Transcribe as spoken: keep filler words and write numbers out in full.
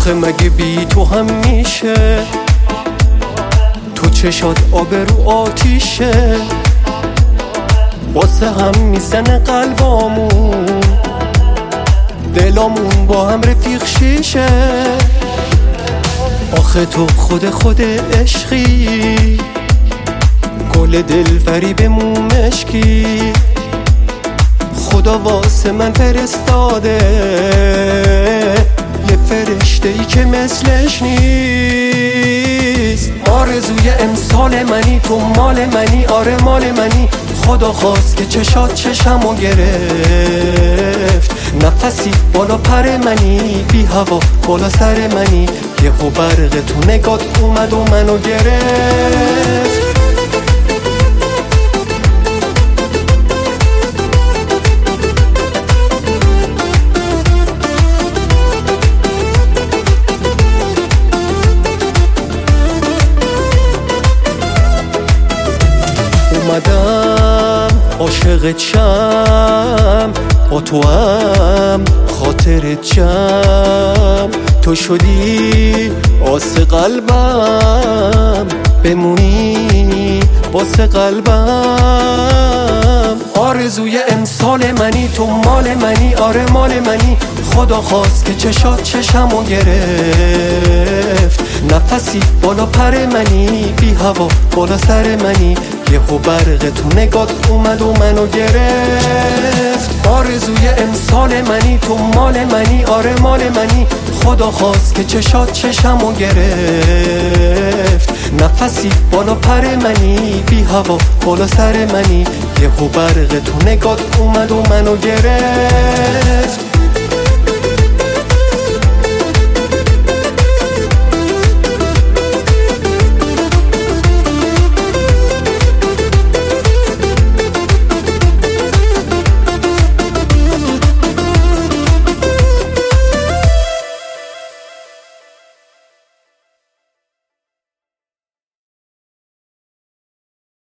آخه مگه بی تو هم میشه؟ تو چشات آب رو آتیشه، واسه هم میزنه قلبامون، دلامون با هم رفیق شیشه. آخه تو خود خود عشقی، گل دلبری به مو مشکی، خدا واسه من فرستاده یه فرشته ای که مثلش نیست. آرزوی امسال منی، تو مال منی، آره مال منی. خدا خواست که چشات چشمو گرفت، نفسی بالا پر منی، بی هوا بالا سر منی. یهو برق تو نگات اومد و منو گرفت. اومدم عاشقت شم، با تو هم خاطرت جم. تو شدی آس قلبم، بمونی واسه قلبم. آرزوی امسال منی، تو مال منی، آره مال منی. خدا خواست که چشات چشمو گرفت، نفسی بالا پر منی، بی هوا بالا سر منی. یهو برق تو نگات اومد و منو گرفت. آرزوی امسال منی، تو مال منی، آره مال منی. خدا خواست که چشات چشمو گرفت، نفسی بالا پر منی، بی هوا بالا سر منی. یهو برق تو نگات اومد و منو گرفت.